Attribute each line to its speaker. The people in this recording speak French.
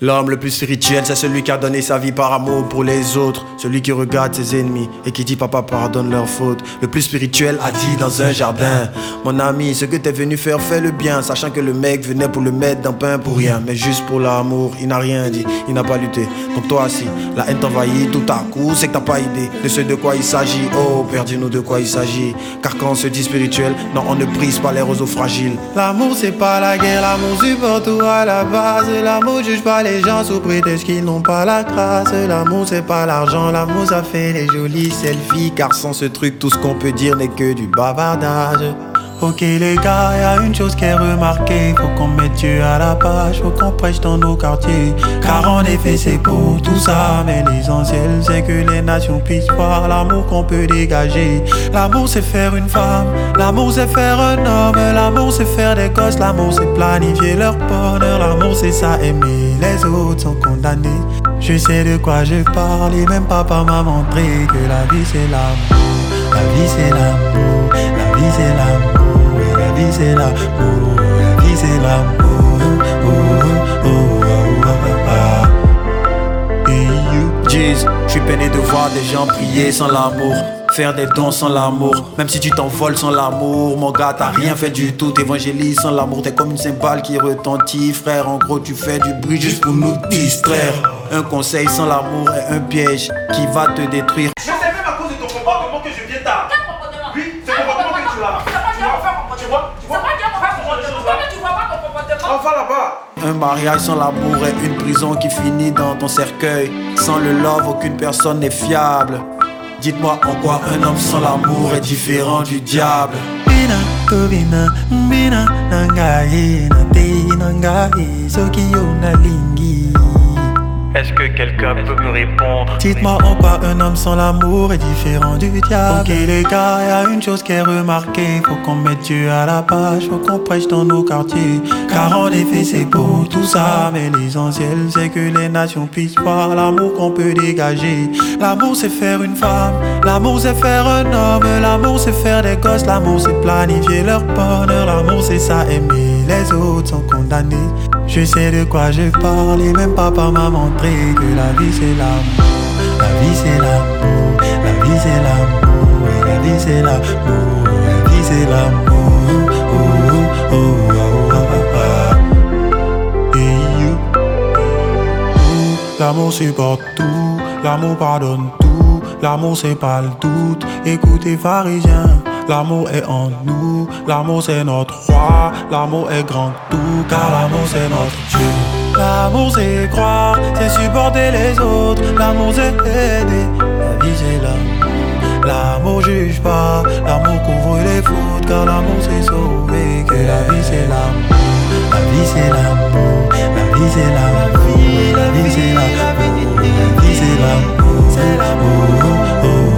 Speaker 1: L'homme le plus spirituel, c'est celui qui a donné sa vie par amour pour les autres. Celui qui regarde ses ennemis et qui dit papa pardonne leurs fautes. Le plus spirituel a dit dans un jardin: mon ami, ce que t'es venu faire, fais le bien. Sachant que le mec venait pour le mettre dans pain pour rien, mais juste pour l'amour. Il n'a rien dit, il n'a pas lutté. Donc toi si la haine t'envahit tout à coup, c'est que t'as pas idée de ce de quoi il s'agit. Oh, Père, dis-nous de quoi il s'agit. Car quand on se dit spirituel, non, on ne brise pas les roseaux fragiles. L'amour c'est pas la guerre, l'amour supporte tout à la base. L'amour juge pas les gens sous prétexte qu'ils n'ont pas la grâce. L'amour c'est pas l'argent, l'amour ça fait des jolies selfies. Car sans ce truc tout ce qu'on peut dire n'est que du bavardage. Ok les gars, y'a une chose qui est remarquée, faut qu'on mette Dieu à la page, faut qu'on prêche dans nos quartiers. Car en effet c'est pour tout ça, mais l'essentiel c'est que les nations puissent voir l'amour qu'on peut dégager. L'amour c'est faire une femme, l'amour c'est faire un homme, l'amour c'est faire des gosses, l'amour c'est planifier leur bonheur. L'amour c'est ça, aimer les autres sont condamnés. Je sais de quoi je parle et même papa m'a montré que la vie c'est l'amour. La vie c'est l'amour, la vie c'est l'amour. La vie c'est l'amour, la vie c'est l'amour. Jeez, je suis peiné de voir des gens prier sans l'amour, faire des dons sans l'amour. Même si tu t'envoles sans l'amour, mon gars, t'as rien fait du tout. T'évangélises sans l'amour, t'es comme une cymbale qui retentit. Frère, en gros, tu fais du bruit juste pour nous distraire. Un conseil sans l'amour est un piège qui va te détruire.
Speaker 2: C'est même à cause de ton comportement que je viens tard.
Speaker 3: Quel comportement?
Speaker 2: Oui, c'est le comportement que tu as. Tu vois? On va là-bas.
Speaker 1: Un mariage sans l'amour est une prison qui finit dans ton cercueil. Sans le love, aucune personne n'est fiable. Dites-moi en quoi un homme sans l'amour est différent du diable.
Speaker 4: Est-ce que quelqu'un peut me répondre?
Speaker 1: Dites-moi en quoi un homme sans l'amour est différent du diable. Ok les gars, y'a une chose qui est remarquée, faut qu'on mette Dieu à la page, faut qu'on prêche dans nos quartiers. Car en effet c'est pour tout ça, mais l'essentiel c'est que les nations puissent voir l'amour qu'on peut dégager. L'amour c'est faire une femme, l'amour c'est faire un homme, l'amour c'est faire des gosses, l'amour c'est planifier leur bonheur. L'amour c'est ça, aimer les autres sont condamnés. Je sais de quoi je parle et même papa m'a montré que la vie c'est l'amour. La vie c'est l'amour, la vie c'est l'amour, et la vie c'est l'amour, la vie c'est l'amour. L'amour supporte tout, l'amour pardonne tout, l'amour c'est pas le doute. Écoutez pharisiens, l'amour est en nous, l'amour c'est notre roi, l'amour est grand tout, car l'amour c'est notre Dieu. L'amour c'est croire, c'est supporter les autres, l'amour c'est aider, la vie c'est l'amour. L'amour juge pas, l'amour couvre les fautes, car l'amour c'est sauver, que la vie c'est l'amour. La vie c'est l'amour, la vie c'est l'amour, la vie c'est l'amour, la vie c'est l'amour, c'est l'amour.